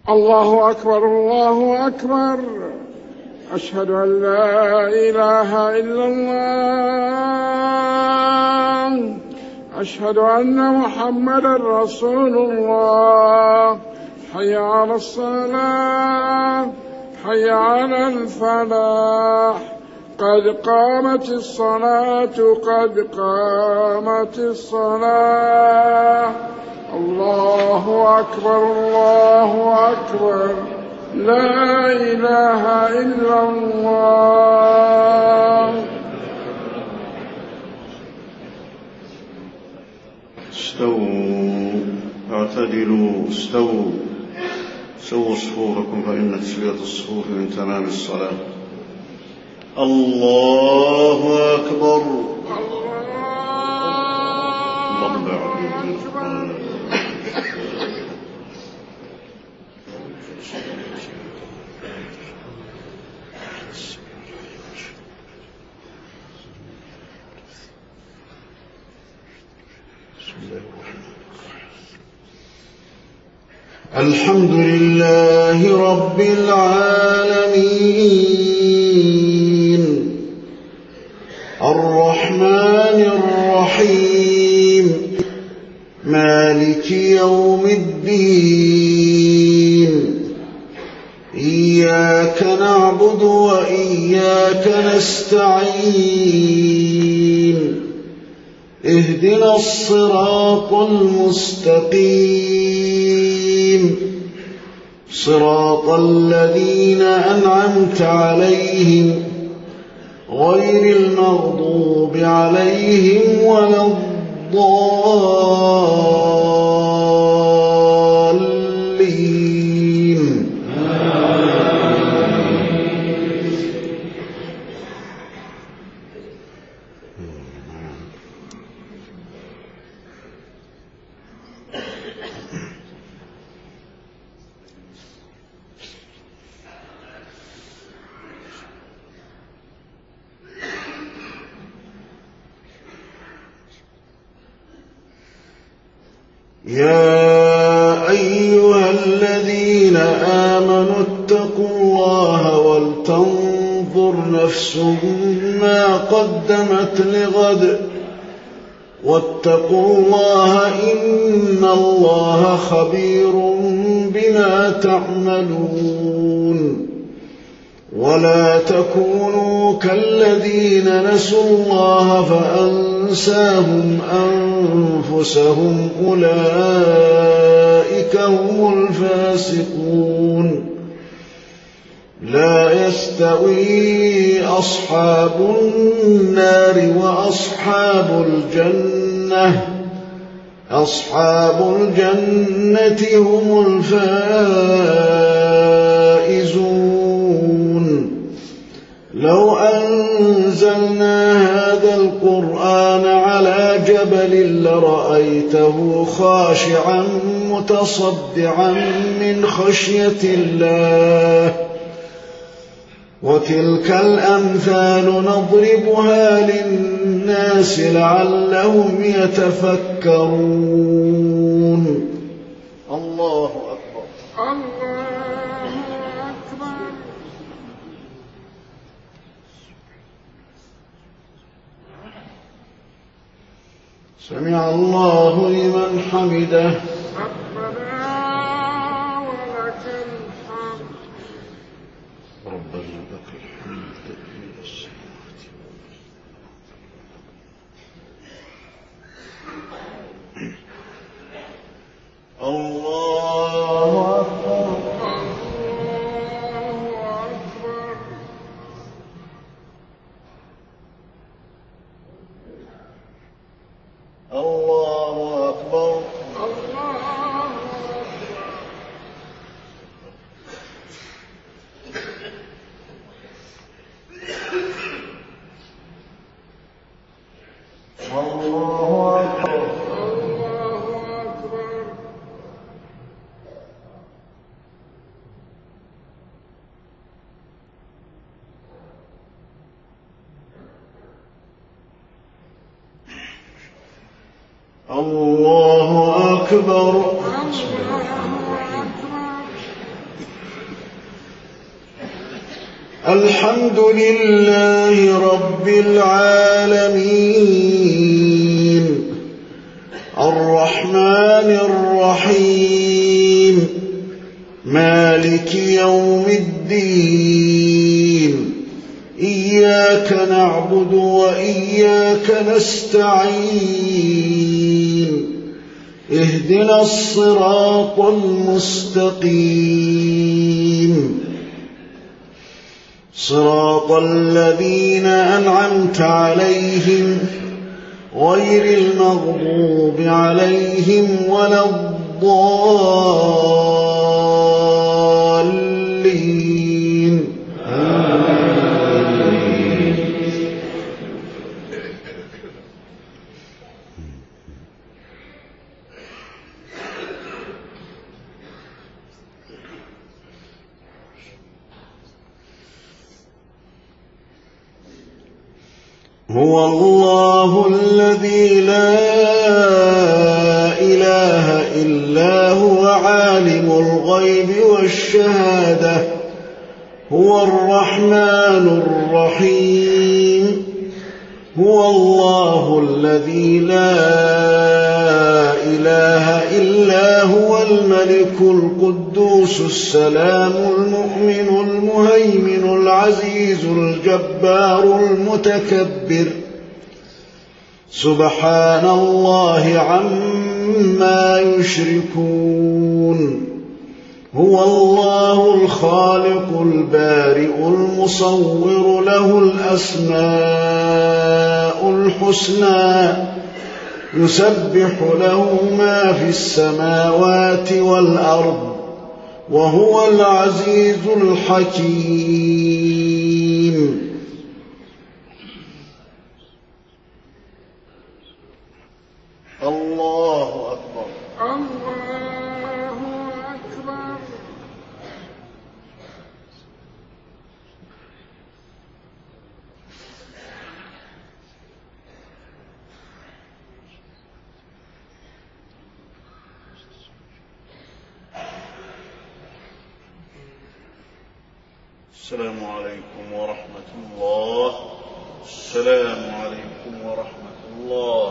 الله أكبر الله أكبر. أشهد أن لا إله إلا الله. أشهد أن محمدا رسول الله. حي على الصلاة حي على الفلاح. قد قامت الصلاة قد قامت الصلاة. الله أكبر الله أكبر. لا إله إلا الله. استووا اعتدلوا استووا سووا صفوفكم فإن تسوية الصفوف من تمام الصلاة. الله أكبر. الحمد لله رب العالمين الرحمن الرحيم مالك يوم الدين. إياك نعبد وإياك نستعين. اهدنا الصراط المستقيم صراط الذين أنعمت عليهم غير المغضوب عليهم ولا الضالين. يا أيها الذين آمنوا اتقوا الله ولتنظر نفس ما قدمت لغد واتقوا الله إن الله خبير بما تعملون. ولا تكونوا كالذين نسوا الله فأنساهم أنفسهم أولئك هم الفاسقون. لا يستوي أصحاب النار وأصحاب الجنة. أصحاب الجنة هم الفائزون. لو أنزلنا هذا القرآن على جبل لرأيته خاشعا متصدعا من خشية الله. وتلك الأمثال نضربها للناس لعلهم يتفكرون. الله أكبر. الله أكبر. سمع الله لمن حمده. ربنا ولك الحمد. ربنا لك الحمد في السماوات. الله أكبر. الله أكبر. الله أكبر. الحمد لله رب العالمين الرحمن الرحيم مالك يوم الدين إياك نعبد وإياك نستعين اهدنا الصراط المستقيم صراط الذين أنعمت عليهم غير المغضوب عليهم ولا الضالين هو الله الذي لا إله إلا هو عالم الغيب والشهادة هو الرحمن الرحيم هو الله الذي لا إله إلا هو الملك القدوس السلام المؤمن المهيمن العزيز الجبار المتكبر سبحان الله عما يشركون هو الله الخالق البارئ المصور له الأسماء الحسنى يسبح له ما في السماوات والأرض وهو العزيز الحكيم الله أكبر الله أكبر. السلام عليكم ورحمة الله. السلام عليكم ورحمة الله.